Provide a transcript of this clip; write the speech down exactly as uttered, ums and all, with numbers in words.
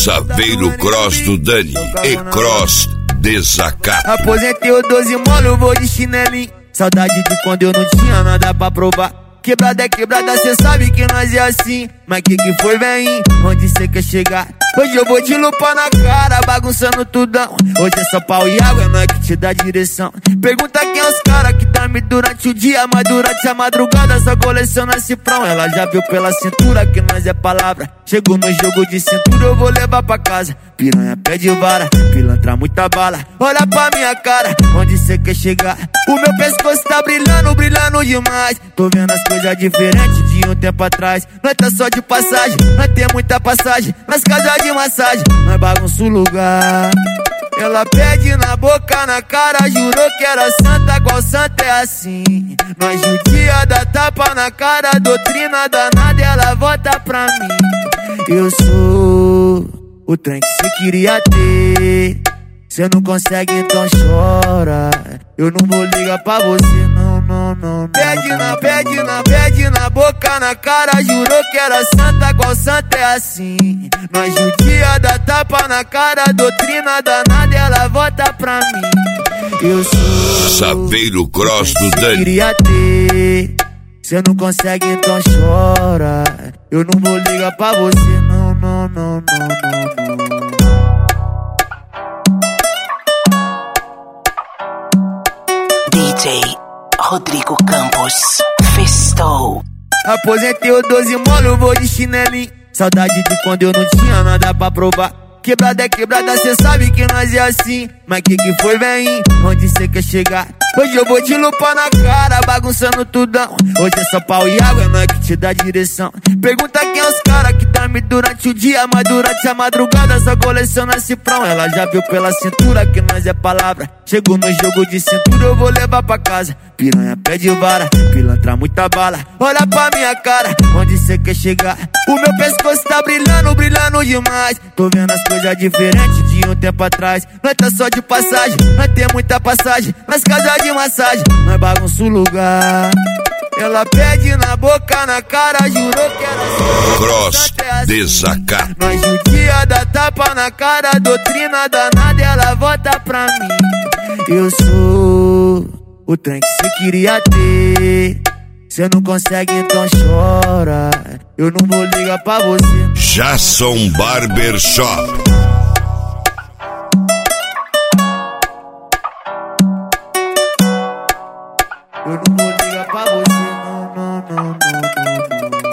Saveiro Cross do Dani e Cross Desacato. Aposentei o doze molo, vou de chinelinho. Saudade de quando eu não tinha nada pra provar. Quebrada é quebrada, cê sabe que nós é assim. Mas que que foi, vem? Onde cê quer chegar? Hoje eu vou de lupa na cara, bagunçando tudão. Hoje é só pau e água, é nós que te dá direção. Pergunta quem é os cara que dorme durante o dia, mas durante a madrugada só coleciona cifrão. Ela já viu pela cintura que nós é palavra. Chegou no jogo de cintura, eu vou levar pra casa. Piranha pede vara, pilantra muita bala. Olha pra minha cara, onde cê quer chegar? O meu pescoço tá brilhando, brilhando demais. Tô vendo as coisas diferentes de um tempo atrás. Nós tá só de passagem, nós tem muita passagem. Nas casas de massagem, nós bagunça o lugar. Ela pede na boca, na cara, jurou que era santa, qual santa é assim? Nós judia, dá tapa na cara, doutrina danada, ela volta pra mim. Eu sou o trem que cê queria ter. Cê não consegue, então chora. Eu não vou ligar pra você, não, não, não, não. Pede na, pede na, pede na boca, na cara, jurou que era santa, qual santa é assim? Nós judia, dá tapa na cara, doutrina danada, ela volta pra mim. Eu sou Saveiro Cross do Dani. Queria ter. Cê não consegue, então chora. Eu não vou ligar pra você, não, não, não, não, não, não. D J Rodrigo Campos festou. Aposentei o doze molo, vou de chinelinho. Saudade de quando eu não tinha nada pra provar. Quebrada é quebrada, cê sabe que nós é assim. Mas que que foi, vem? Onde cê quer chegar? Hoje eu vou de lupa na cara, bagunçando tudão. Hoje é só pau e água, é nós que te dá direção. Pergunta quem é os cara que dorme durante o dia, mas durante a madrugada só coleciona cifrão. Ela já viu pela cintura que nós é palavra. Chegou no jogo de cintura, eu vou levar pra casa. Piranha pede vara, pilantra muita bala. Olha pra minha cara, onde cê quer chegar? O meu pescoço tá brilhando, brilhando demais. Tô vendo as coisas diferentes de um tempo atrás. Nós tá só de passagem, nós tem muita passagem. Nas casas de massagem, nós bagunça o lugar. Ela pede na boca, na cara, jurou que era assim. Cross Desacato. Nós judia, dá tapa na cara, doutrina danada, ela volta pra mim. Eu sou o trem que cê queria ter. Cê não consegue, então chora. Eu não vou ligar pra você. Jason Barbershop. Eu não vou ligar pra você, não, não, não, não, não, não.